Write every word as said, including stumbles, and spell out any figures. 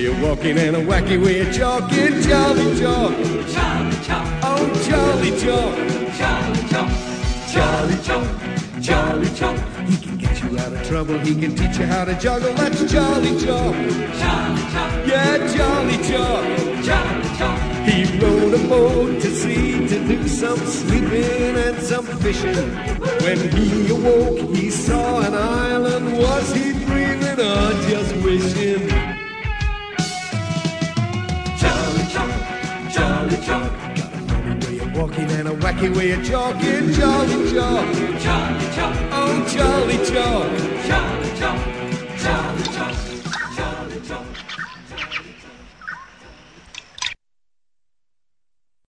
of walking and a wacky way of talking. Jolly Jock, Jolly Jock, oh Jolly Jock, Jolly Jock, Jolly Jock, Jolly Jock. He can get you out of trouble, he can teach you how to juggle. That's Jolly Jock, Jolly Jock, yeah, Jolly Jock. Jolly Jock. He rode a boat to sea to do some sleeping and some fishing. When he awoke, he saw an island. Was he dreaming or just wishing? Jolly Jock, Jolly Jock, Got a funny way of walking and a wacky way of talking. Jolly Jock, Jolly Jock, oh Jolly Jock. Jolly Jock, Jolly Jock.